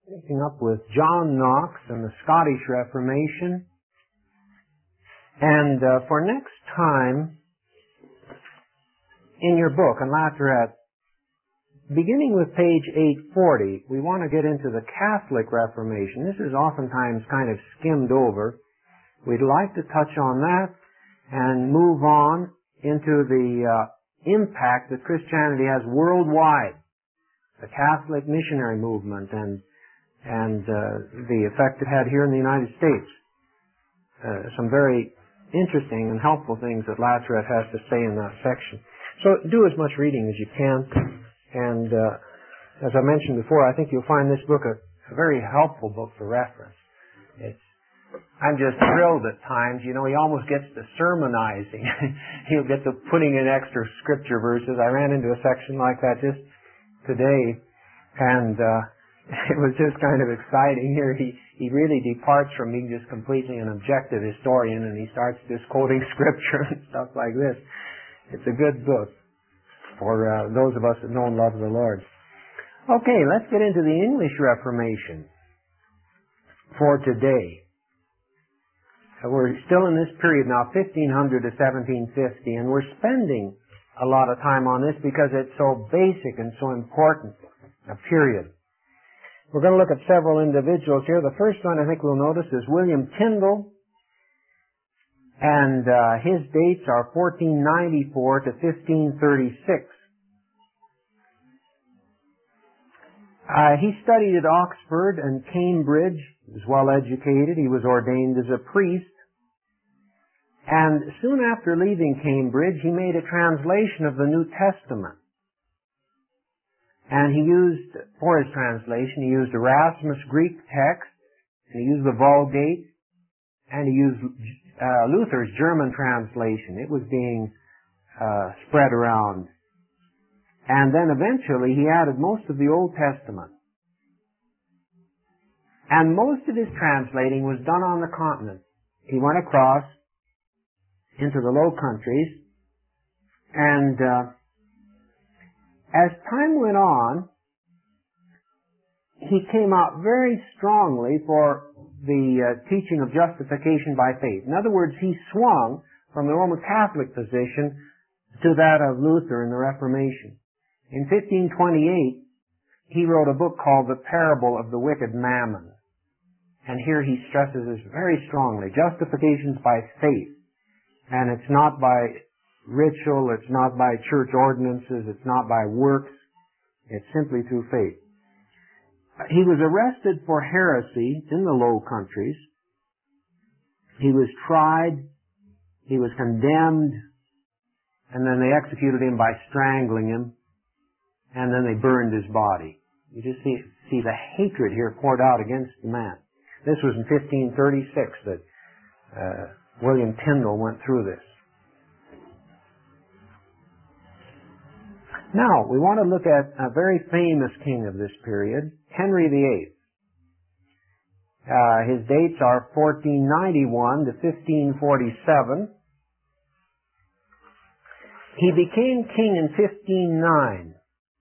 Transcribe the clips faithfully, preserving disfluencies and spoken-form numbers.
Picking up with John Knox and the Scottish Reformation. And uh, for next time, in your book, on Lateret, beginning with page eight forty, we want to get into the Catholic Reformation. This is oftentimes kind of skimmed over. We'd like to touch on that and move on into the uh, impact that Christianity has worldwide, the Catholic missionary movement, and and uh, the effect it had here in the United States. Uh, some very interesting and helpful things that Lateret has to say in that section. So do as much reading as you can. And uh, as I mentioned before, I think you'll find this book a, a very helpful book for reference. It's, I'm just thrilled at times. You know, he almost gets to sermonizing. He'll get to putting in extra scripture verses. I ran into a section like that just today, and uh, it was just kind of exciting. Here he, he really departs from being just completely an objective historian, and he starts just quoting scripture and stuff like this. It's a good book for uh, those of us that know and love the Lord. Okay, let's get into the English Reformation for today. We're still in this period now, fifteen hundred to seventeen fifty, and we're spending a lot of time on this because it's so basic and so important a period. We're going to look at several individuals here. The first one I think we'll notice is William Tyndale, and uh, his dates are fourteen ninety-four to fifteen thirty-six. Uh, he studied at Oxford and Cambridge. He was well educated. He was ordained as a priest. And soon after leaving Cambridge, he made a translation of the New Testament. And he used, for his translation, he used Erasmus' Greek text, and he used the Vulgate, and he used uh, Luther's German translation. It was being uh, spread around. And then eventually he added most of the Old Testament. And most of his translating was done on the continent. He went across into the Low Countries, and uh, as time went on, he came out very strongly for the uh, teaching of justification by faith. In other words, he swung from the Roman Catholic position to that of Luther in the Reformation. In fifteen twenty-eight, he wrote a book called The Parable of the Wicked Mammon. And here he stresses this very strongly. Justification's by faith. And it's not by ritual, it's not by church ordinances, it's not by works. It's simply through faith. He was arrested for heresy in the Low Countries. He was tried, he was condemned, and then they executed him by strangling him, and then they burned his body. You just see, see the hatred here poured out against the man. This was in fifteen thirty-six that uh, William Tyndale went through this. Now, we want to look at a very famous king of this period, Henry the Eighth. Uh, his dates are fourteen ninety-one to fifteen forty-seven. He became king in fifteen oh nine.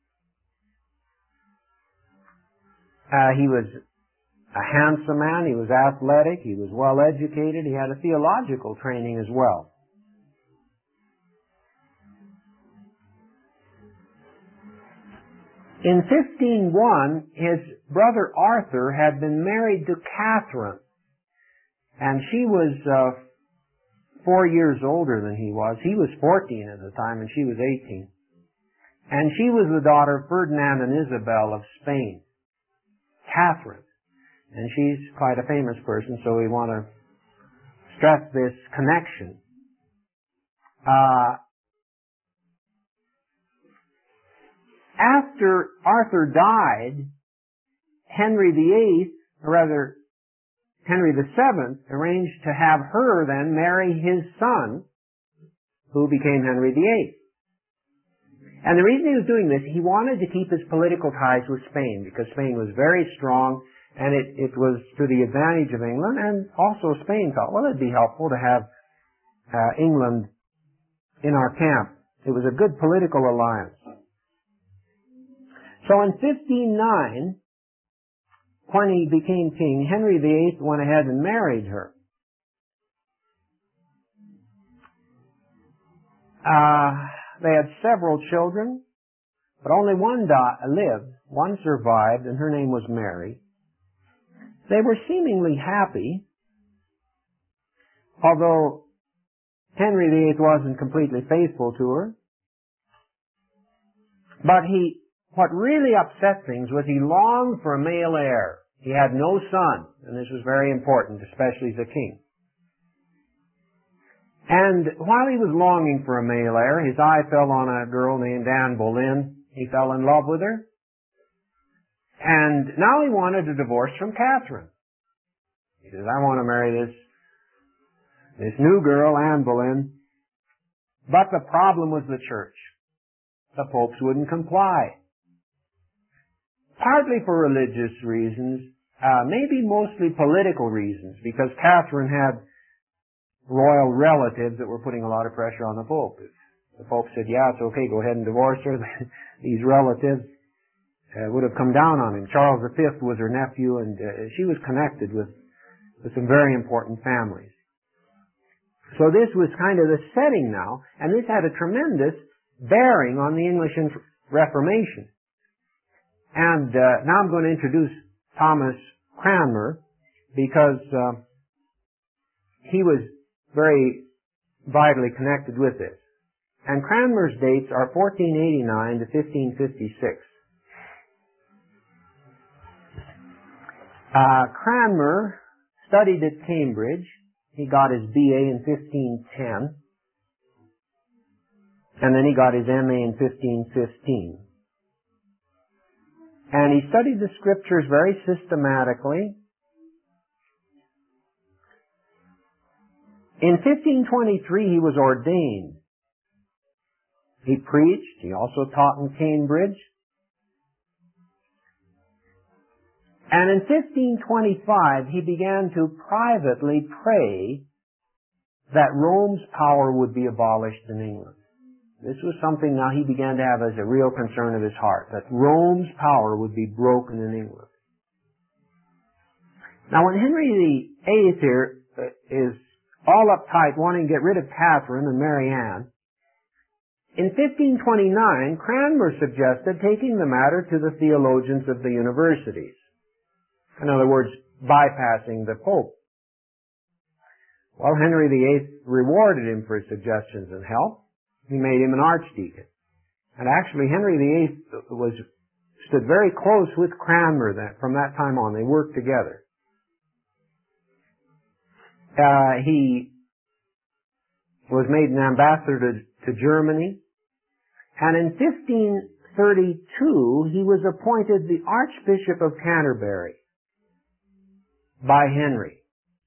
Uh, he was a handsome man, he was athletic, he was well educated, he had a theological training as well. In fifteen oh one, his brother Arthur had been married to Catherine, and she was uh, four years older than he was. He was fourteen at the time, and she was eighteen. And she was the daughter of Ferdinand and Isabel of Spain. Catherine. And she's quite a famous person, so we want to stress this connection. Uh, after Arthur died, Henry the Eighth, or rather Henry the Seventh, arranged to have her then marry his son, who became Henry the Eighth. And the reason he was doing this, he wanted to keep his political ties with Spain, because Spain was very strong, and it, it was to the advantage of England, and also Spain thought, well, it'd be helpful to have uh, England in our camp. It was a good political alliance. So in fifteen oh nine, when he became king, Henry the Eighth went ahead and married her. Uh, they had several children, but only one di- lived. One survived, and her name was Mary. They were seemingly happy, although Henry the Eighth wasn't completely faithful to her. But he, what really upset things was he longed for a male heir. He had no son, and this was very important, especially as a king. And while he was longing for a male heir, his eye fell on a girl named Anne Boleyn. He fell in love with her. And now he wanted a divorce from Catherine. He says, I want to marry this, this new girl, Anne Boleyn. But the problem was the church. The popes wouldn't comply. Partly for religious reasons, uh, maybe mostly political reasons, because Catherine had royal relatives that were putting a lot of pressure on the Pope. If the Pope said, yeah, it's okay, go ahead and divorce her, these relatives uh, would have come down on him. Charles the Fifth was her nephew, and uh, she was connected with, with some very important families. So this was kind of the setting now, and this had a tremendous bearing on the English Reformation. And uh, now I'm going to introduce Thomas Cranmer, because uh, he was very vitally connected with this. And Cranmer's dates are fourteen eighty-nine to fifteen fifty-six. Uh, Cranmer studied at Cambridge. He got his B A in fifteen ten. And then he got his M A in fifteen fifteen. And he studied the scriptures very systematically. In fifteen twenty-three, he was ordained. He preached. He also taught in Cambridge. And in fifteen twenty-five, he began to privately pray that Rome's power would be abolished in England. This was something now he began to have as a real concern of his heart, that Rome's power would be broken in England. Now, when Henry the Eighth here is all uptight, wanting to get rid of Catherine and Mary Ann, in fifteen twenty-nine, Cranmer suggested taking the matter to the theologians of the universities. In other words, bypassing the Pope. Well, Henry the Eighth rewarded him for his suggestions and help. He made him an archdeacon. And actually, Henry the Eighth was, stood very close with Cranmer that, from that time on. They worked together. Uh, he was made an ambassador to, to Germany. And in fifteen thirty-two, he was appointed the Archbishop of Canterbury by Henry.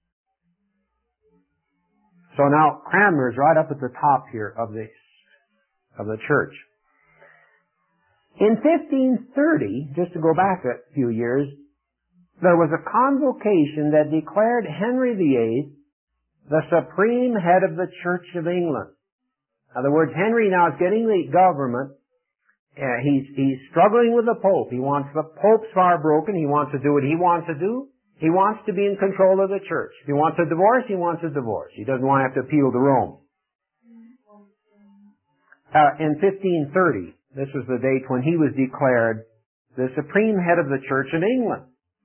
So now Cranmer's right up at the top here of this, of the church. In fifteen thirty, just to go back a few years, there was a convocation that declared Henry the Eighth the supreme head of the Church of England. In other words, Henry now is getting the government. Uh, he's, he's struggling with the Pope. He wants the Pope's far broken. He wants to do what he wants to do. He wants to be in control of the church. If he wants a divorce, he wants a divorce. He doesn't want to have to appeal to Rome. Uh, in fifteen thirty, this was the date when he was declared the supreme head of the Church in England.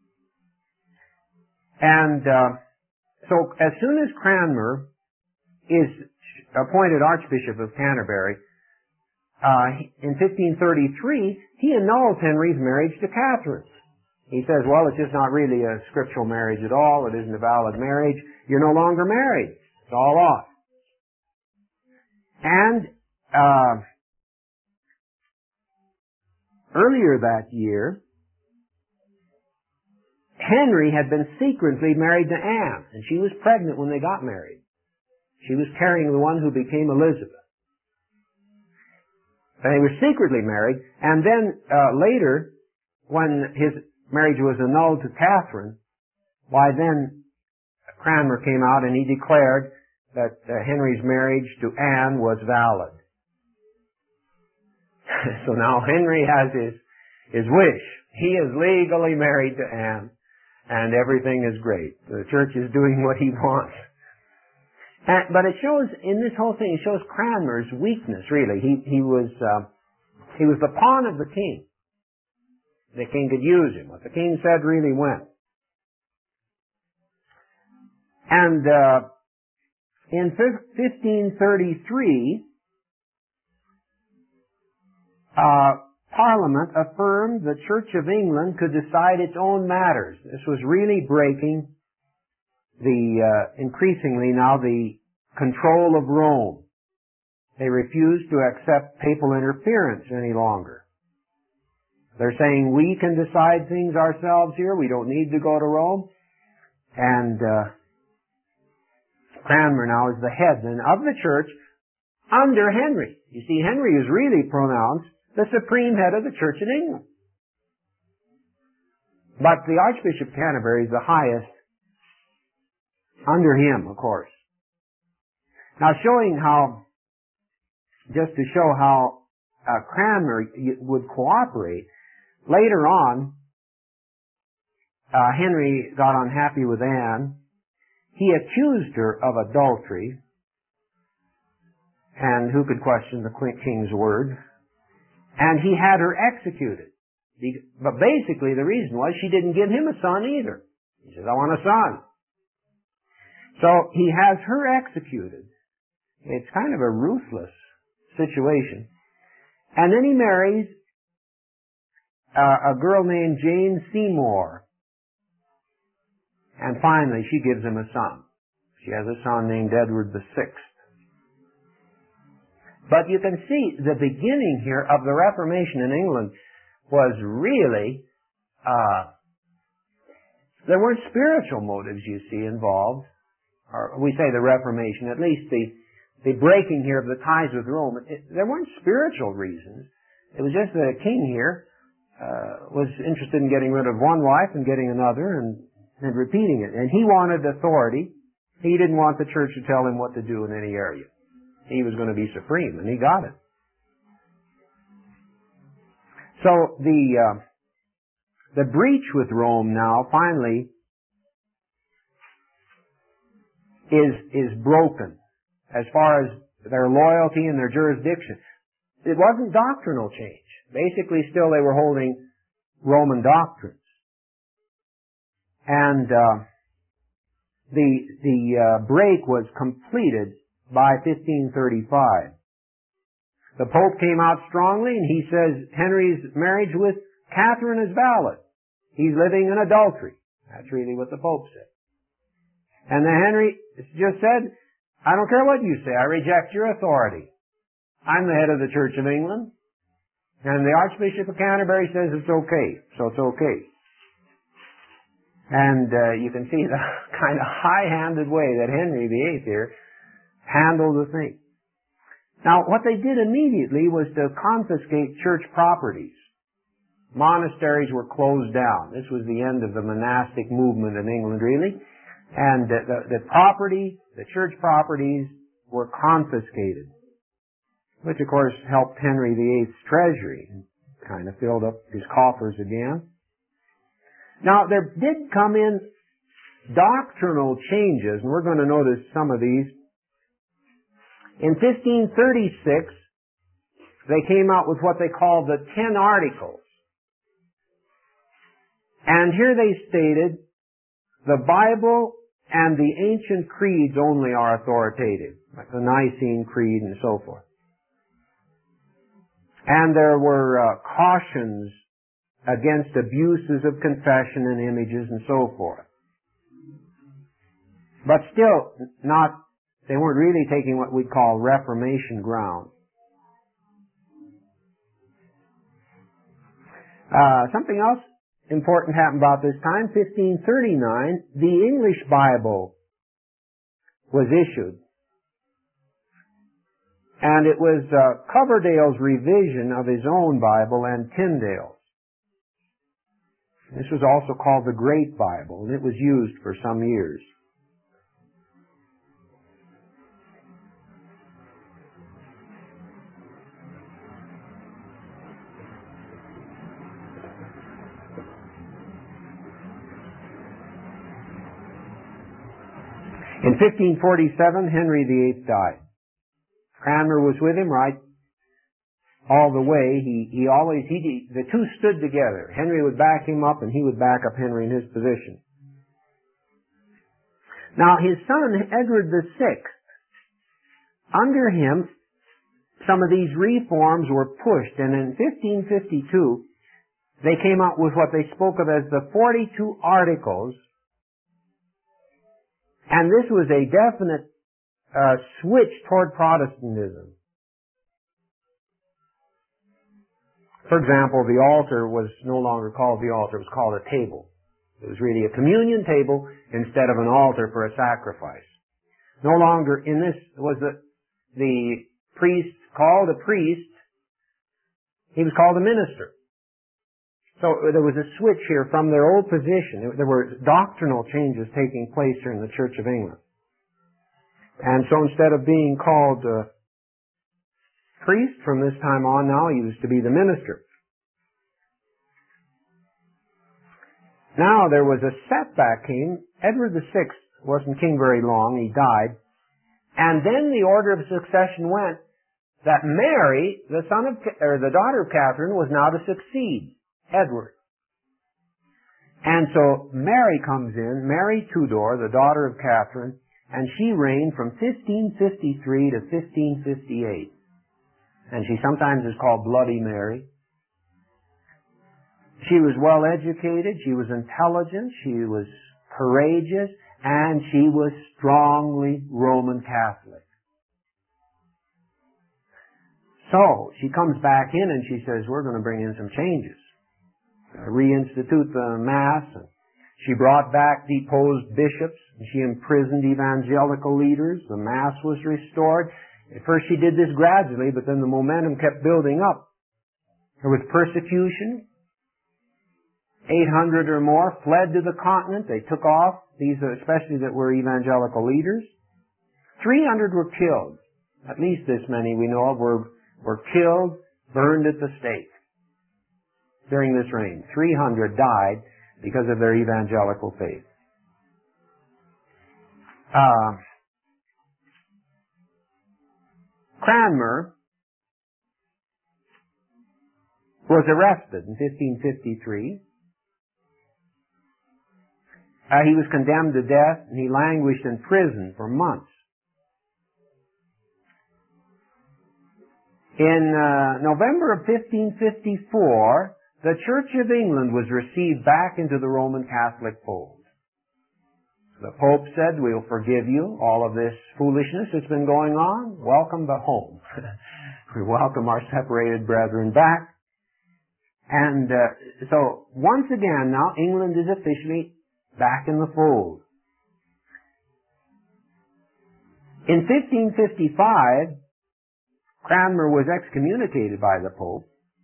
And uh, so as soon as Cranmer is appointed Archbishop of Canterbury, uh, in fifteen thirty-three, he annuls Henry's marriage to Catherine. He says, well, it's just not really a scriptural marriage at all. It isn't a valid marriage. You're no longer married. It's all off. And uh, earlier that year, Henry had been secretly married to Anne, and she was pregnant when they got married. She was carrying the one who became Elizabeth. They were secretly married, and then uh, later, when his marriage was annulled to Catherine, why then Cranmer came out and he declared that uh, Henry's marriage to Anne was valid. So now Henry has his, his wish. He is legally married to Anne. and everything is great. The church is doing what he wants. And, but it shows, in this whole thing, it shows Cranmer's weakness, really. He, he was, uh, he was the pawn of the king. The king could use him. What the king said really went. And, uh, in fifteen thirty-three, uh, Parliament affirmed the Church of England could decide its own matters. This was really breaking the, uh, increasingly now the control of Rome. They refused to accept papal interference any longer. They're saying we can decide things ourselves here. We don't need to go to Rome. And, uh, Cranmer now is the head then of the church under Henry. You see, Henry is really pronounced the supreme head of the church in England. But the Archbishop of Canterbury is the highest under him, of course. Now showing how, just to show how uh, Cranmer would cooperate, later on, uh, Henry got unhappy with Anne. He accused her of adultery, and who could question the king's word? And he had her executed. But basically the reason was she didn't give him a son either. He says, I want a son. So he has her executed. It's kind of a ruthless situation. And then he marries uh, a girl named Jane Seymour. And finally, she gives him a son. She has a son named Edward the Sixth. But you can see the beginning here of the Reformation in England was really, uh, there weren't spiritual motives, you see, involved. Or we say the Reformation, at least the, the breaking here of the ties with Rome. It, there weren't spiritual reasons. It was just that a king here uh, was interested in getting rid of one wife and getting another and and repeating it. And he wanted authority. He didn't want the church to tell him what to do in any area. He was going to be supreme, and he got it. So the uh, the breach with Rome now finally is is broken as far as their loyalty and their jurisdiction. It wasn't doctrinal change. Basically, still they were holding Roman doctrines. And uh, the the uh, break was completed by fifteen thirty-five. The Pope came out strongly, and he says Henry's marriage with Catherine is valid. He's living in adultery. That's really what the Pope said. And then Henry just said, I don't care what you say. I reject your authority. I'm the head of the Church of England. And the Archbishop of Canterbury says it's okay. So it's okay. And uh, you can see the kind of high-handed way that Henry the Eighth here handled the thing. Now, what they did immediately was to confiscate church properties. Monasteries were closed down. This was the end of the monastic movement in England, really. And the, the, the property, the church properties, were confiscated, which, of course, helped Henry the Eighth's treasury and kind of filled up his coffers again. Now, there did come in doctrinal changes, and we're going to notice some of these. In fifteen thirty-six, they came out with what they called the Ten Articles. And here they stated, the Bible and the ancient creeds only are authoritative, like the Nicene Creed and so forth. And there were uh, cautions against abuses of confession and images and so forth. But still, not, they weren't really taking what we'd call Reformation ground. Uh, something else important happened about this time. fifteen thirty-nine, the English Bible was issued. And it was uh, Coverdale's revision of his own Bible and Tyndale's. This was also called the Great Bible, and it was used for some years. In fifteen forty-seven, Henry the Eighth died. Cranmer was with him right all the way. He, he always, he, the two stood together. Henry would back him up and he would back up Henry in his position. Now his son, Edward the Sixth, under him, some of these reforms were pushed, and in fifteen fifty-two, they came out with what they spoke of as the forty-two Articles, and this was a definite uh, switch toward Protestantism. For example, the altar was no longer called the altar, it was called a table. It was really a communion table instead of an altar for a sacrifice. No longer in this was the, the priest called a priest, he was called a minister. So there was a switch here from their old position. There were doctrinal changes taking place here in the Church of England. And so instead of being called uh, priest from this time on now, he was to be the minister. Now there was a setback came. Edward the Sixth wasn't king very long. He died. And then the order of succession went that Mary, the son of, or the daughter of Catherine, was now to succeed Edward. And so Mary comes in, Mary Tudor, the daughter of Catherine, and she reigned from fifteen fifty-three to fifteen fifty-eight. And she sometimes is called Bloody Mary. She was well educated, she was intelligent, she was courageous, and she was strongly Roman Catholic. So, she comes back in and she says, we're going to bring in some changes. Uh, reinstitute the Mass. And she brought back deposed bishops. And she imprisoned evangelical leaders. The Mass was restored. At first she did this gradually, but then the momentum kept building up. There was persecution. eight hundred or more fled to the continent. They took off, these are especially that were evangelical leaders. three hundred were killed. At least this many we know of were, were killed, burned at the stake during this reign. three hundred died because of their evangelical faith. Uh, Cranmer was arrested in fifteen fifty-three. Uh, he was condemned to death, and he languished in prison for months. In uh, November of fifteen fifty-four, the Church of England was received back into the Roman Catholic fold. The Pope said, we'll forgive you all of this foolishness that's been going on. Welcome to home. We welcome our separated brethren back. And uh, so, once again now, England is officially back in the fold. In fifteen fifty-five, Cranmer was excommunicated by the Pope.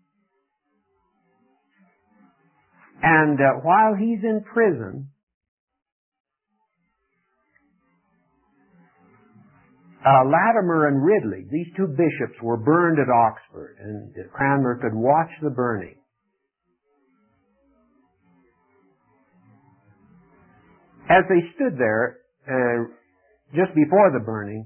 And uh, while he's in prison, uh, Latimer and Ridley, these two bishops, were burned at Oxford, and Cranmer could watch the burning. As they stood there, uh, just before the burning,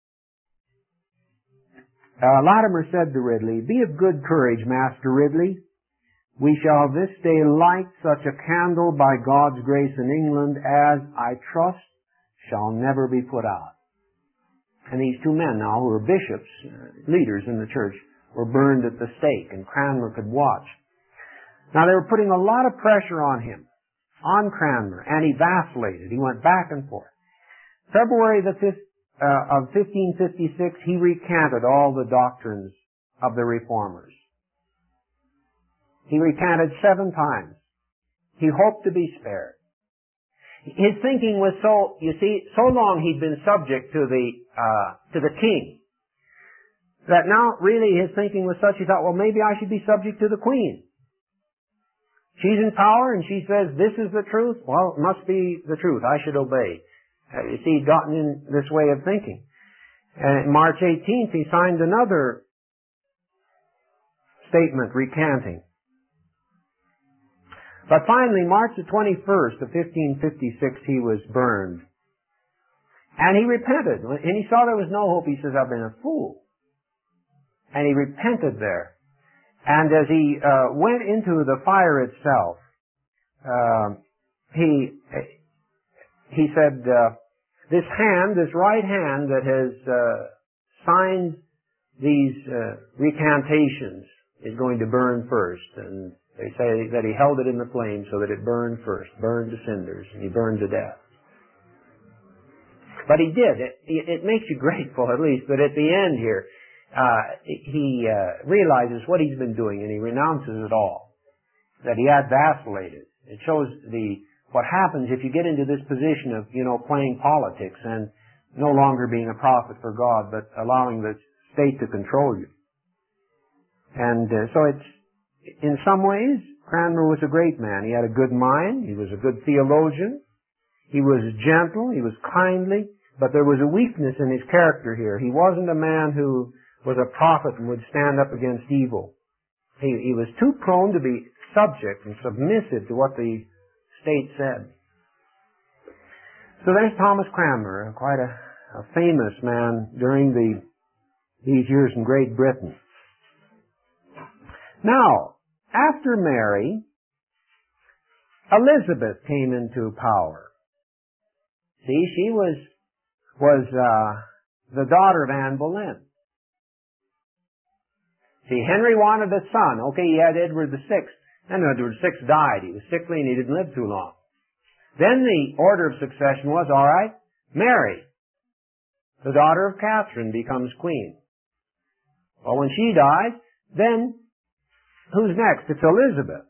uh, Latimer said to Ridley, "Be of good courage, Master Ridley. We shall this day light such a candle by God's grace in England as, I trust, shall never be put out." And these two men now, who were bishops, uh, leaders in the church, were burned at the stake, and Cranmer could watch. Now they were putting a lot of pressure on him, on Cranmer, and he vacillated. He went back and forth. February the fifth, uh, of fifteen fifty-six, he recanted all the doctrines of the Reformers. He recanted seven times. He hoped to be spared. His thinking was so, you see, so long he'd been subject to the, uh, to the king, that now really his thinking was such, he thought, well, maybe I should be subject to the queen. She's in power and she says, this is the truth. Well, it must be the truth. I should obey. Uh, you see, he'd gotten in this way of thinking. And March eighteenth, he signed another statement recanting. But finally, March the twenty-first of fifteen fifty-six, he was burned. And he repented. And he saw there was no hope. He says, I've been a fool. And he repented there. And as he uh, went into the fire itself, uh, he he said, uh, this hand, this right hand that has uh, signed these uh, recantations is going to burn first. And they say that he held it in the flame so that it burned first, burned to cinders, and he burned to death. But he did. It, it makes you grateful, at least, that at the end here, uh, he uh, realizes what he's been doing, and he renounces it all, that he had vacillated. It shows the what happens if you get into this position of, you know, playing politics and no longer being a prophet for God, but allowing the state to control you. And uh, so it's, in some ways, Cranmer was a great man. He had a good mind. He was a good theologian. He was gentle. He was kindly. But there was a weakness in his character here. He wasn't a man who was a prophet and would stand up against evil. He, he was too prone to be subject and submissive to what the state said. So there's Thomas Cranmer, quite a, a famous man during the these years in Great Britain. Now, after Mary, Elizabeth came into power. See, she was was uh, the daughter of Anne Boleyn. See, Henry wanted a son. Okay, he had Edward the Sixth. And Edward the Sixth died. He was sickly and he didn't live too long. Then the order of succession was, all right, Mary, the daughter of Catherine, becomes queen. Well, when she dies, then who's next? It's Elizabeth.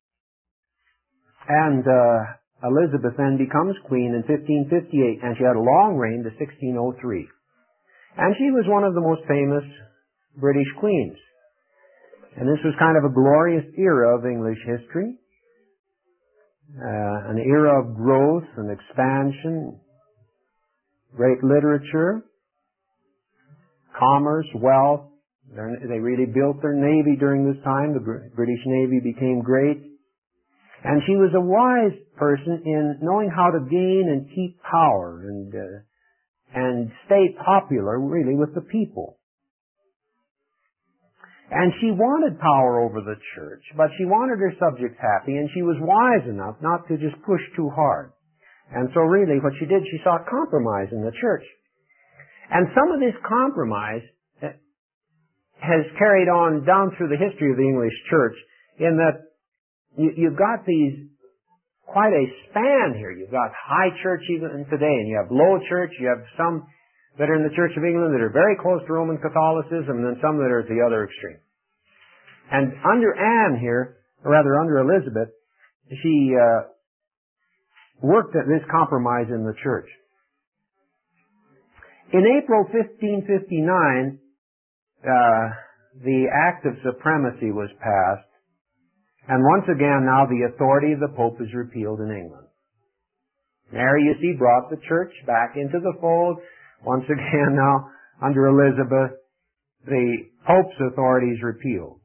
And uh, Elizabeth then becomes queen in fifteen fifty-eight, and she had a long reign to sixteen oh three. And she was one of the most famous British queens. And this was kind of a glorious era of English history, uh, an era of growth and expansion, great literature, commerce, wealth. They're, they really built their navy during this time. The British Navy became great. And she was a wise person in knowing how to gain and keep power and uh, and stay popular, really, with the people. And she wanted power over the church, but she wanted her subjects happy, and she was wise enough not to just push too hard. And so really what she did, she sought compromise in the church. And some of this compromise has carried on down through the history of the English church in that you, you've got these, quite a span here. You've got high church even today, and you have low church, you have some that are in the Church of England that are very close to Roman Catholicism, and then some that are at the other extreme. And under Anne here, or rather under Elizabeth, she uh, worked at this compromise in the church. In April fifteen fifty-nine, uh, the Act of Supremacy was passed, and once again now the authority of the Pope is repealed in England. Mary, you see, brought the church back into the fold. Once again now, under Elizabeth, the Pope's authority is repealed.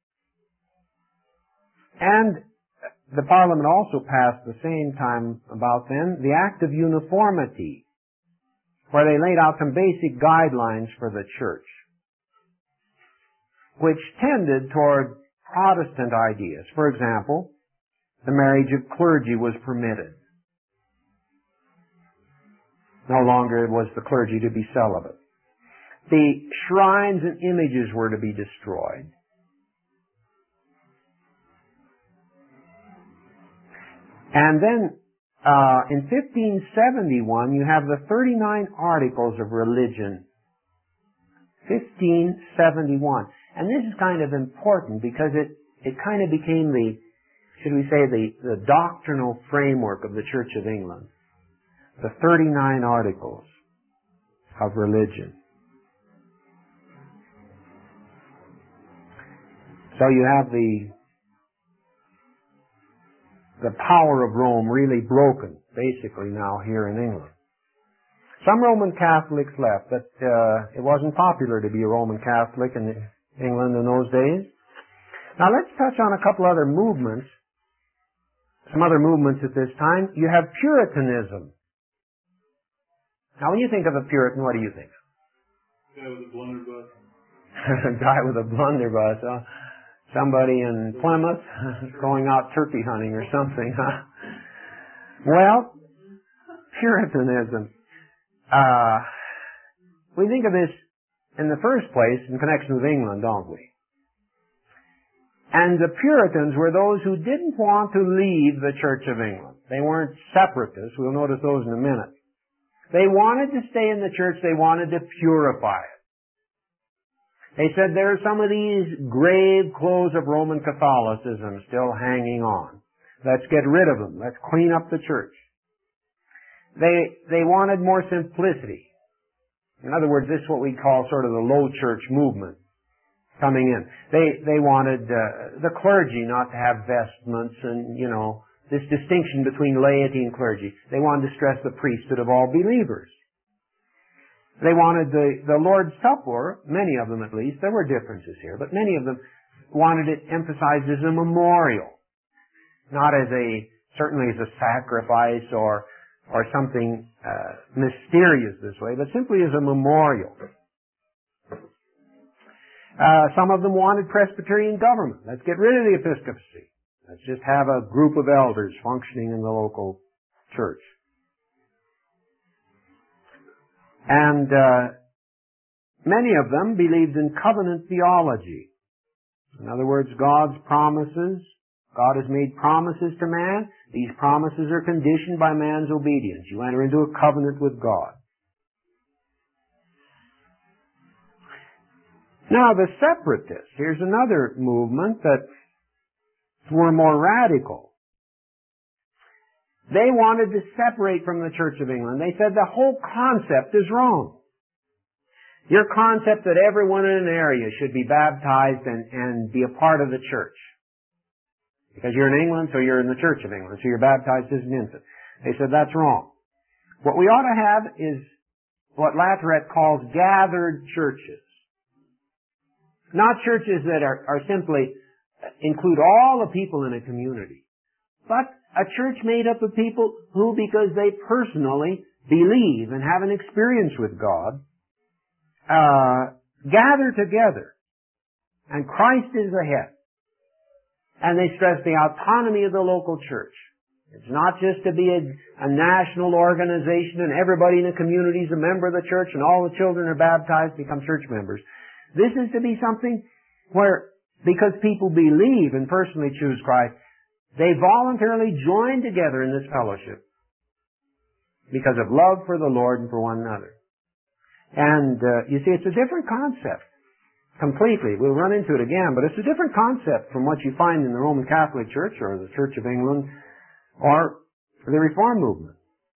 And the Parliament also passed the same time about then the Act of Uniformity, where they laid out some basic guidelines for the church, which tended toward Protestant ideas. For example, the marriage of clergy was permitted. No longer was the clergy to be celibate. The shrines and images were to be destroyed. And then uh, in fifteen seventy-one, you have the thirty-nine Articles of Religion. fifteen seventy-one. And this is kind of important because it, it kind of became the, should we say, the, the doctrinal framework of the Church of England. The thirty-nine Articles of Religion. So you have the the power of Rome really broken, basically, now here in England. Some Roman Catholics left, but uh, it wasn't popular to be a Roman Catholic in England in those days. Now let's touch on a couple other movements, some other movements at this time. You have Puritanism. Now, when you think of a Puritan, what do you think? Guy with a blunderbuss. Guy with a blunderbuss, huh? Somebody in Plymouth going out turkey hunting or something, huh? Well, Puritanism. Uh, we think of this in the first place in connection with England, don't we? And the Puritans were those who didn't want to leave the Church of England. They weren't separatists. We'll notice those in a minute. They wanted to stay in the church. They wanted to purify it. They said there are some of these grave clothes of Roman Catholicism still hanging on. Let's get rid of them. Let's clean up the church. They, they wanted more simplicity. In other words, this is what we call sort of the low church movement coming in. They, they wanted uh, the clergy not to have vestments and, you know, this distinction between laity and clergy. They wanted to stress the priesthood of all believers. They wanted the, the Lord's Supper, many of them at least, there were differences here, but many of them wanted it emphasized as a memorial, not as a, certainly as a sacrifice or, or something uh, mysterious this way, but simply as a memorial. Uh, some of them wanted Presbyterian government. Let's get rid of the episcopacy. Let's just have a group of elders functioning in the local church. And uh, many of them believed in covenant theology. In other words, God's promises. God has made promises to man. These promises are conditioned by man's obedience. You enter into a covenant with God. Now, the separatists. Here's another movement that were more radical. They wanted to separate from the Church of England. They said the whole concept is wrong. Your concept that everyone in an area should be baptized and, and be a part of the church. Because you're in England, so you're in the Church of England, so you're baptized as an infant. They said that's wrong. What we ought to have is what Latourette calls gathered churches. Not churches that are, are simply include all the people in a community, but a church made up of people who, because they personally believe and have an experience with God, uh, gather together. And Christ is the head. And they stress the autonomy of the local church. It's not just to be a, a national organization and everybody in the community is a member of the church and all the children are baptized, become church members. This is to be something where, because people believe and personally choose Christ, they voluntarily join together in this fellowship because of love for the Lord and for one another. And uh, you see, it's a different concept completely. We'll run into it again, but it's a different concept from what you find in the Roman Catholic Church or the Church of England or the Reform movement.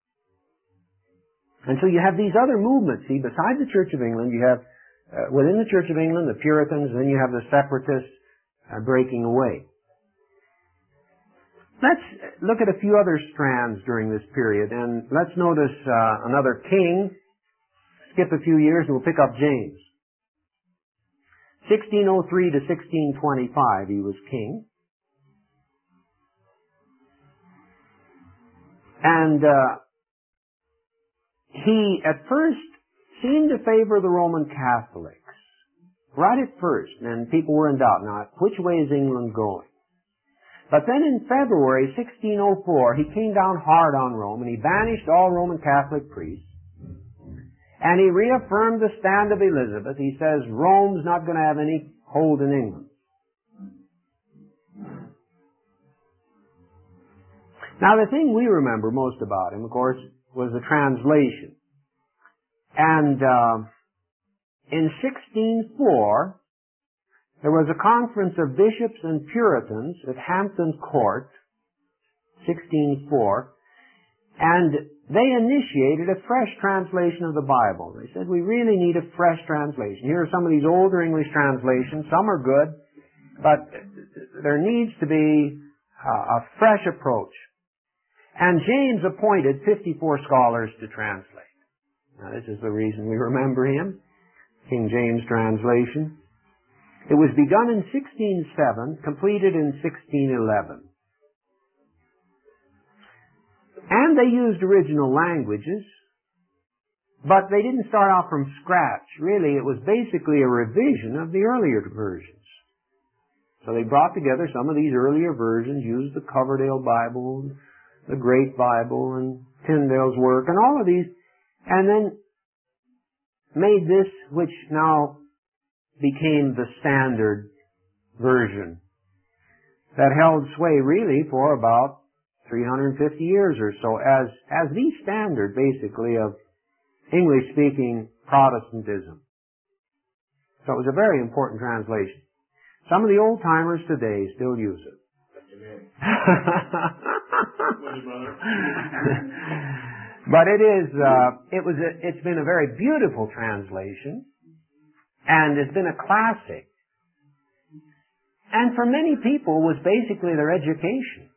And so you have these other movements. See, besides the Church of England, you have uh, within the Church of England the Puritans, then you have the separatists uh, breaking away. Let's look at a few other strands during this period, and let's notice uh, another king. Skip a few years and we'll pick up James. sixteen oh three to sixteen twenty-five he was king. And uh, he at first seemed to favor the Roman Catholics. Right at first, and people were in doubt. Now, which way is England going? But then in February sixteen oh four, he came down hard on Rome and he banished all Roman Catholic priests. And he reaffirmed the stand of Elizabeth. He says Rome's not going to have any hold in England. Now the thing we remember most about him, of course, was the translation. And uh, in sixteen oh four, there was a conference of bishops and Puritans at Hampton Court, sixteen oh four, and they initiated a fresh translation of the Bible. They said, we really need a fresh translation. Here are some of these older English translations. Some are good, but there needs to be a fresh approach. And James appointed fifty-four scholars to translate. Now, this is the reason we remember him, King James translation. It was begun in sixteen oh seven, completed in sixteen eleven. And they used original languages. But they didn't start off from scratch. Really, it was basically a revision of the earlier versions. So they brought together some of these earlier versions, used the Coverdale Bible, the Great Bible, and Tyndale's work, and all of these, and then made this, which now became the standard version, that held sway really for about three hundred fifty years or so as, as the standard, basically, of English-speaking Protestantism. So it was a very important translation. Some of the old-timers today still use it. But it is, uh, it was, a, it's been a very beautiful translation, and it's been a classic. And for many people was basically their education.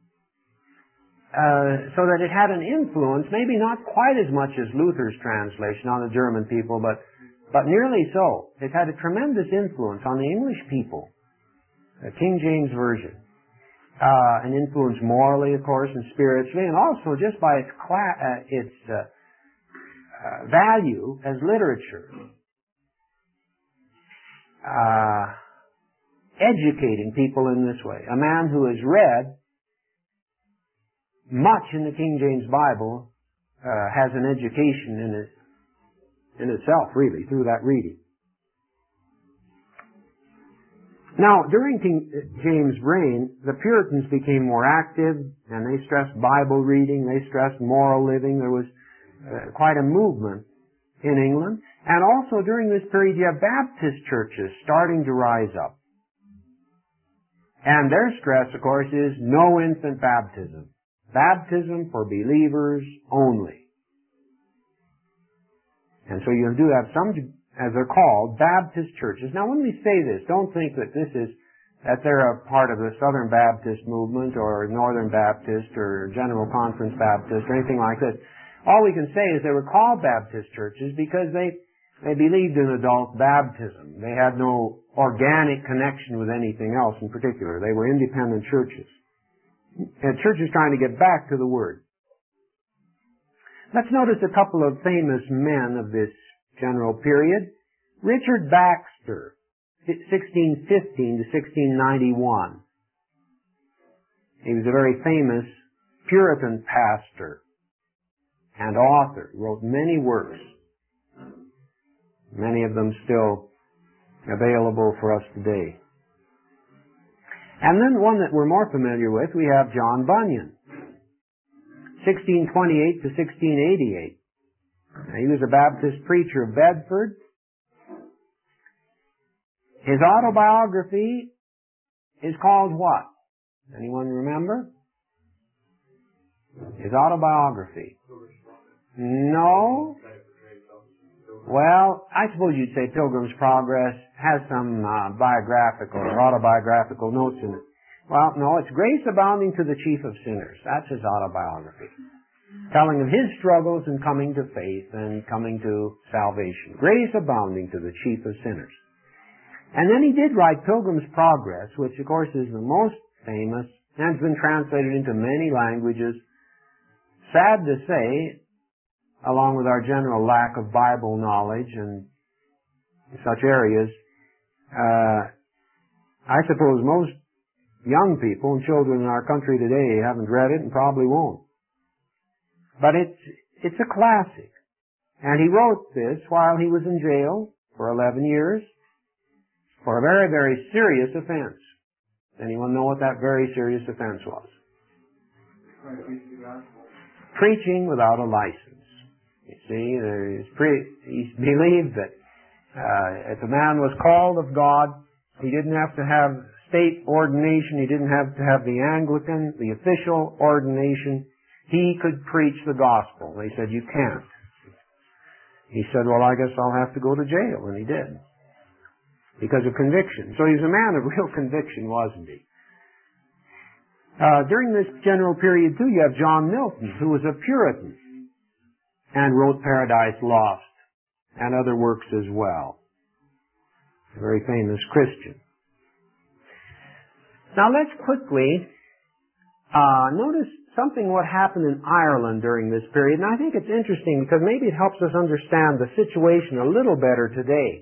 Uh, so that it had an influence, maybe not quite as much as Luther's translation on the German people, but, but nearly so. It had a tremendous influence on the English people, the King James Version. Uh, an influence morally, of course, and spiritually, and also just by its, cla- uh, its uh, uh, value as literature. Uh, educating people in this way. A man who has read much in the King James Bible uh, has an education in it, in itself, really, through that reading. Now, during King James' reign, the Puritans became more active, and they stressed Bible reading, they stressed moral living. There was uh, quite a movement in England. And also during this period, you have Baptist churches starting to rise up. And their stress, of course, is no infant baptism. Baptism for believers only. And so you do have some, as they're called, Baptist churches. Now when we say this, don't think that this is, that they're a part of the Southern Baptist movement or Northern Baptist or General Conference Baptist or anything like this. All we can say is they were called Baptist churches because they, they believed in adult baptism. They had no organic connection with anything else in particular. They were independent churches. And churches trying to get back to the Word. Let's notice a couple of famous men of this general period. Richard Baxter, sixteen fifteen to sixteen ninety-one. He was a very famous Puritan pastor and author. He wrote many works. Many of them still available for us today. And then one that we're more familiar with, we have John Bunyan, sixteen twenty-eight to sixteen eighty-eight. Now, he was a Baptist preacher of Bedford. His autobiography is called what? Anyone remember? His autobiography. No? Well, I suppose you'd say Pilgrim's Progress has some uh, biographical or autobiographical notes in it. Well, no, it's Grace Abounding to the Chief of Sinners. That's his autobiography. Telling of his struggles in coming to faith and coming to salvation. Grace Abounding to the Chief of Sinners. And then he did write Pilgrim's Progress, which of course is the most famous and has been translated into many languages. Sad to say, along with our general lack of Bible knowledge and such areas, uh, I suppose most young people and children in our country today haven't read it and probably won't. But it's, it's a classic. And he wrote this while he was in jail for eleven years for a very, very serious offense. Anyone know what that very serious offense was? Preaching without a license. You see, he's, pre- he's believed that uh, if a man was called of God, he didn't have to have state ordination, he didn't have to have the Anglican, the official ordination. He could preach the gospel. They said, you can't. He said, well, I guess I'll have to go to jail. And he did. Because of conviction. So he was a man of real conviction, wasn't he? Uh, during this general period, too, you have John Milton, who was a Puritan and wrote Paradise Lost and other works as well. A very famous Christian. Now let's quickly uh, notice something what happened in Ireland during this period, and I think it's interesting because maybe it helps us understand the situation a little better today.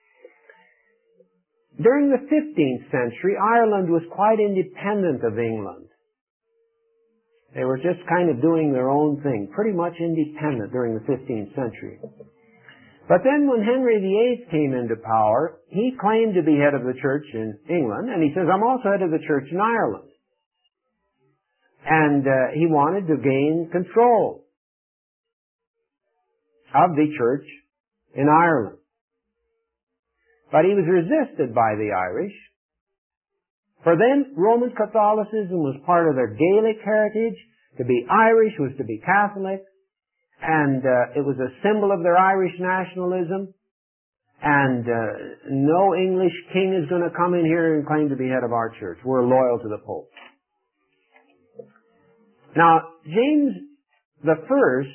During the fifteenth century, Ireland was quite independent of England. They were just kind of doing their own thing, pretty much independent during the fifteenth century. But then when Henry the Eighth came into power, he claimed to be head of the church in England, and he says, I'm also head of the church in Ireland. And uh, he wanted to gain control of the church in Ireland. But he was resisted by the Irish. For then, Roman Catholicism was part of their Gaelic heritage. To be Irish was to be Catholic. And uh, it was a symbol of their Irish nationalism. And uh, no English king is going to come in here and claim to be head of our church. We're loyal to the Pope. Now, James the First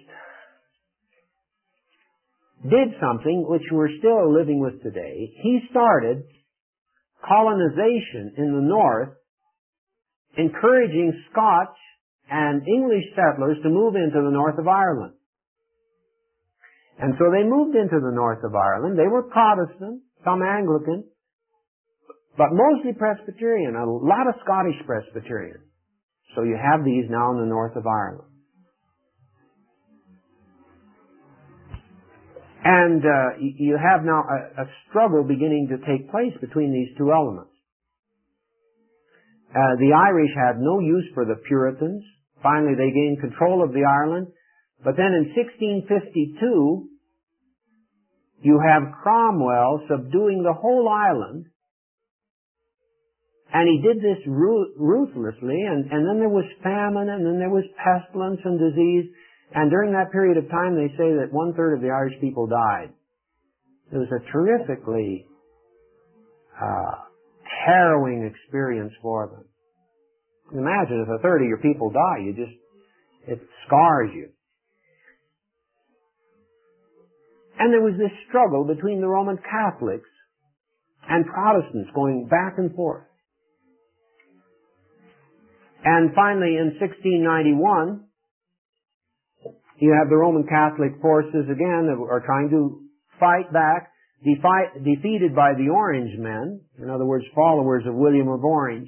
did something which we're still living with today. He started colonization in the north, encouraging Scotch and English settlers to move into the north of Ireland. And so they moved into the north of Ireland. They were Protestant, some Anglican, but mostly Presbyterian, a lot of Scottish Presbyterian. So you have these now in the north of Ireland. And uh, you have now a, a struggle beginning to take place between these two elements. Uh, the Irish had no use for the Puritans. Finally, they gained control of the island. But then in sixteen fifty-two, you have Cromwell subduing the whole island. And he did this ruthlessly, and, and then there was famine, and then there was pestilence and disease. And during that period of time, they say that one-third of the Irish people died. It was a terrifically uh, harrowing experience for them. Imagine if a third of your people die, you just, it scars you. And there was this struggle between the Roman Catholics and Protestants going back and forth. And finally, in sixteen ninety-one, you have the Roman Catholic forces again that are trying to fight back, defi- defeated by the Orange men, in other words, followers of William of Orange.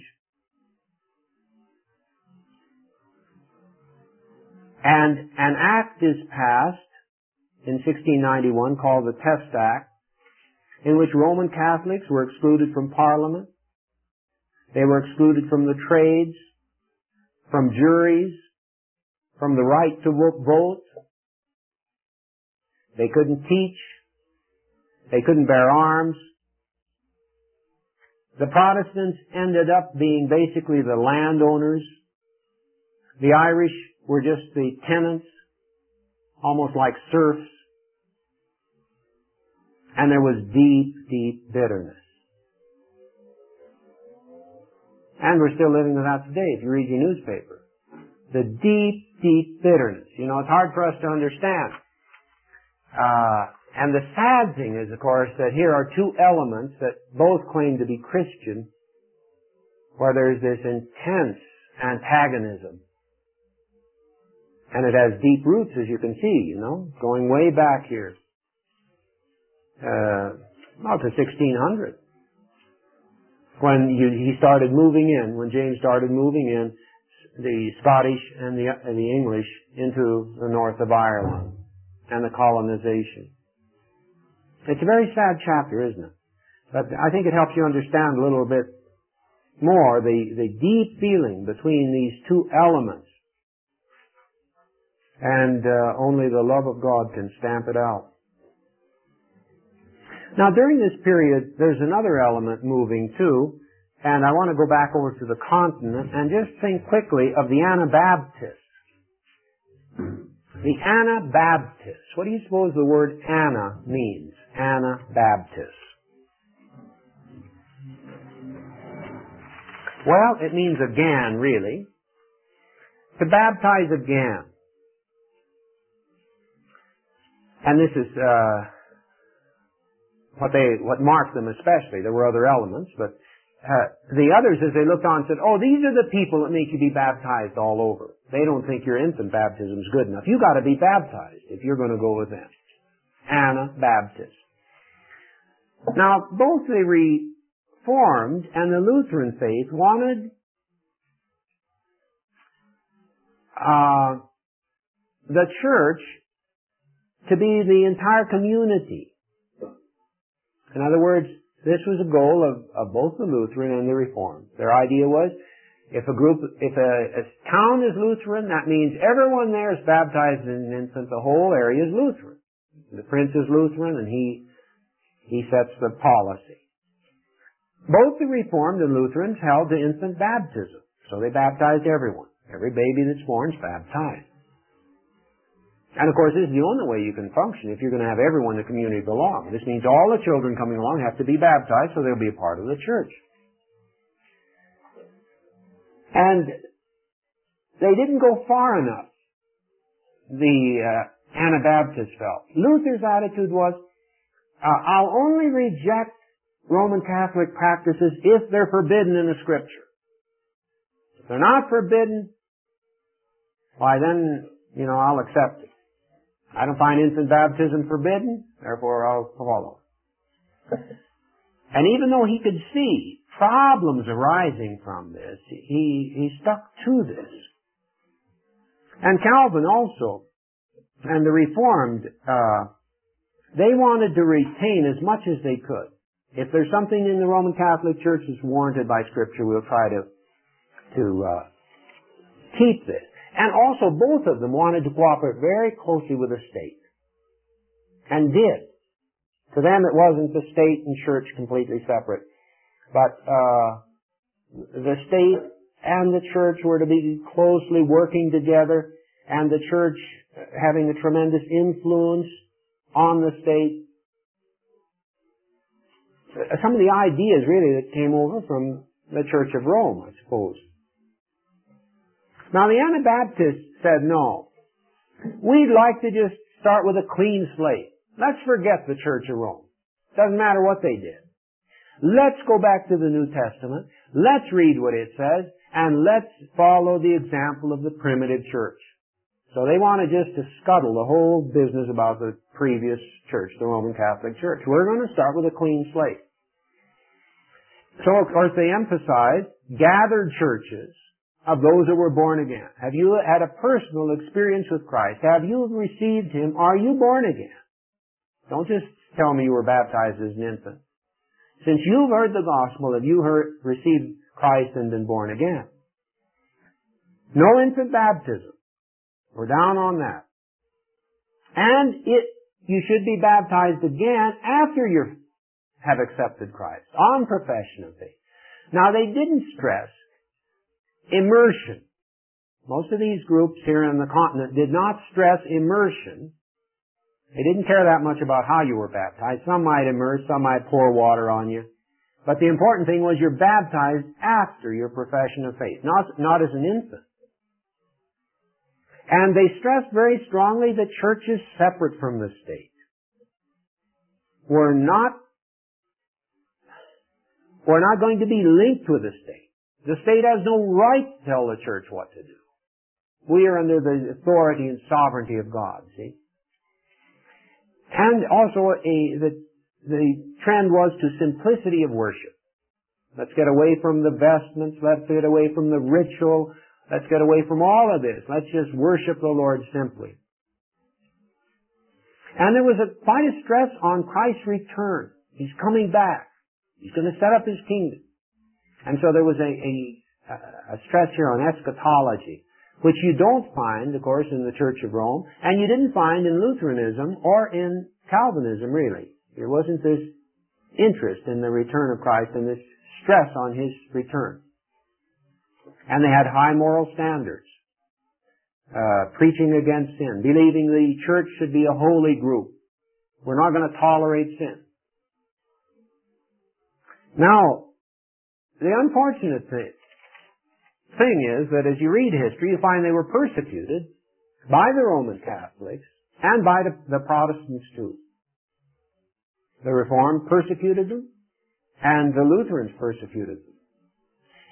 And an act is passed in sixteen ninety-one called the Test Act, in which Roman Catholics were excluded from Parliament. They were excluded from the trades, from juries, from the right to vote. They couldn't teach. They couldn't bear arms. The Protestants ended up being basically the landowners. The Irish were just the tenants, almost like serfs. And there was deep, deep bitterness. And we're still living with that today if you read your newspaper. The deep, deep bitterness. You know, it's hard for us to understand. Uh, and the sad thing is, of course, that here are two elements that both claim to be Christian, where there's this intense antagonism. And it has deep roots, as you can see, you know, going way back here. Uh, well, to sixteen hundred. When you, he started moving in, when James started moving in, the Scottish and the, uh, the English into the north of Ireland and the colonization. It's a very sad chapter, isn't it? But I think it helps you understand a little bit more the, the deep feeling between these two elements. And uh, only the love of God can stamp it out. Now, during this period, there's another element moving too, and I want to go back over to the continent and just think quickly of the Anabaptists. The Anabaptists. What do you suppose the word Anna means? Anabaptists. Well, it means again, really. To baptize again. And this is uh, what they what marked them especially. There were other elements, but uh, the others, as they looked on, said, oh, these are the people that make you be baptized all over. They don't think your infant baptism is good enough. You got to be baptized if you're going to go with them. Anabaptists. Now, both the Reformed and the Lutheran faith wanted uh, the church to be the entire community. In other words, this was a goal of, of both the Lutheran and the Reformed. Their idea was, if a group, if a, a town is Lutheran, that means everyone there is baptized in an infant. The whole area is Lutheran. The prince is Lutheran, and he he sets the policy. Both the Reformed and Lutherans held to infant baptism, so they baptized everyone. Every baby that's born is baptized. And of course, this is the only way you can function if you're going to have everyone in the community belong. This means all the children coming along have to be baptized, so they'll be a part of the church. And they didn't go far enough, the uh, Anabaptists felt. Luther's attitude was, uh, I'll only reject Roman Catholic practices if they're forbidden in the Scripture. If they're not forbidden, why then, you know, I'll accept it. I don't find infant baptism forbidden, therefore I'll follow. And even though he could see problems arising from this, he, he stuck to this. And Calvin also, and the Reformed, uh, they wanted to retain as much as they could. If there's something in the Roman Catholic Church that's warranted by Scripture, we'll try to, to uh, keep this. And also, both of them wanted to cooperate very closely with the state. And did. To them, it wasn't the state and church completely separate. But uh, the state and the church were to be closely working together, and the church having a tremendous influence on the state. Some of the ideas, really, that came over from the Church of Rome, I suppose. Now, the Anabaptists said, no, we'd like to just start with a clean slate. Let's forget the Church of Rome. Doesn't matter what they did. Let's go back to the New Testament. Let's read what it says, and let's follow the example of the primitive church. So they wanted just to scuttle the whole business about the previous church, the Roman Catholic Church. We're going to start with a clean slate. So, of course, they emphasized gathered churches of those that were born again. Have you had a personal experience with Christ? Have you received Him? Are you born again? Don't just tell me you were baptized as an infant. Since you've heard the gospel, have you heard, received Christ and been born again? No infant baptism. We're down on that. And it, you should be baptized again after you have accepted Christ, on profession of faith. Now, they didn't stress immersion. Most of these groups here on the continent did not stress immersion. They didn't care that much about how you were baptized. Some might immerse, some might pour water on you. But the important thing was you're baptized after your profession of faith, not, not as an infant. And they stressed very strongly that church is separate from the state. We're not, we're not going to be linked with the state. The state has no right to tell the church what to do. We are under the authority and sovereignty of God, see? And also, a, the, the trend was to simplicity of worship. Let's get away from the vestments. Let's get away from the ritual. Let's get away from all of this. Let's just worship the Lord simply. And there was a, quite a stress on Christ's return. He's coming back. He's going to set up His kingdom. And so there was a, a, a stress here on eschatology, which you don't find, of course, in the Church of Rome, and you didn't find in Lutheranism or in Calvinism, really. There wasn't this interest in the return of Christ and this stress on His return. And they had high moral standards, uh, preaching against sin, believing the church should be a holy group. We're not going to tolerate sin. Now, the unfortunate thing, thing is that as you read history, you find they were persecuted by the Roman Catholics and by the, the Protestants too. The Reformed persecuted them, and the Lutherans persecuted them.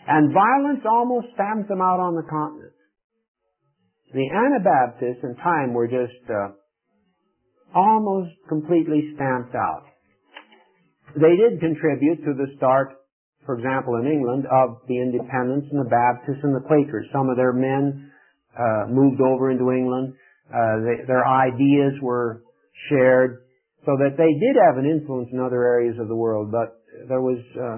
And violence almost stamped them out on the continent. The Anabaptists in time were just uh, almost completely stamped out. They did contribute to the start, for example, in England, of the Independents and the Baptists and the Quakers. Some of their men uh, moved over into England. Uh, they, their ideas were shared, so that they did have an influence in other areas of the world, but there was, uh,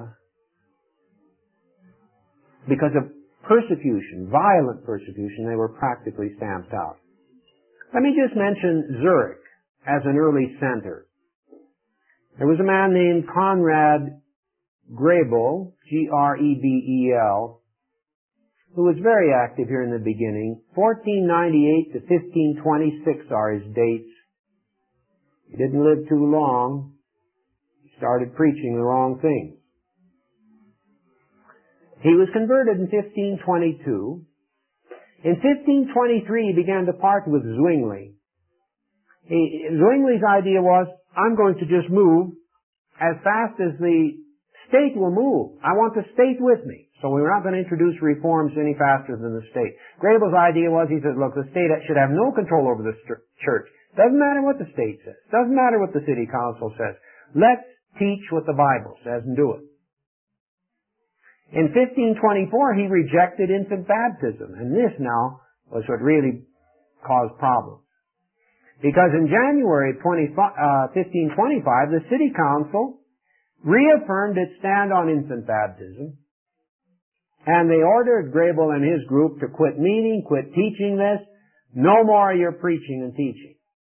because of persecution, violent persecution, they were practically stamped out. Let me just mention Zurich as an early center. There was a man named Conrad Grebel, G R E B E L, who was very active here in the beginning. fourteen ninety-eight to fifteen twenty-six are his dates. He didn't live too long. He started preaching the wrong things. He was converted in fifteen twenty-two. In fifteen twenty-three, he began to part with Zwingli. He, Zwingli's idea was, I'm going to just move as fast as the state will move. I want the state with me. So we're not going to introduce reforms any faster than the state. Grebel's idea was, he said, look, the state should have no control over the st- church. Doesn't matter what the state says. Doesn't matter what the city council says. Let's teach what the Bible says and do it. In fifteen twenty-four, he rejected infant baptism, and this now was what really caused problems. Because in January fifteen twenty-five, the city council reaffirmed its stand on infant baptism, and they ordered Grebel and his group to quit meeting, quit teaching this, no more of your preaching and teaching.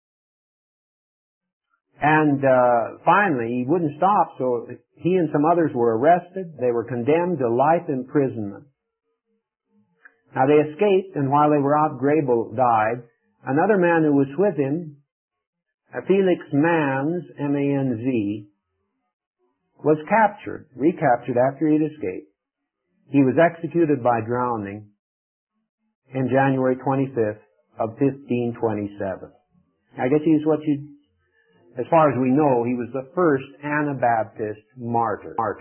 And uh, finally, he wouldn't stop, so he and some others were arrested. They were condemned to life imprisonment. Now they escaped, and while they were out, Grebel died. Another man who was with him, Felix Manz, M A N Z, was captured, recaptured after he had escaped. He was executed by drowning in January twenty-fifth of fifteen twenty-seven. I guess he's what you... As far as we know, he was the first Anabaptist martyr.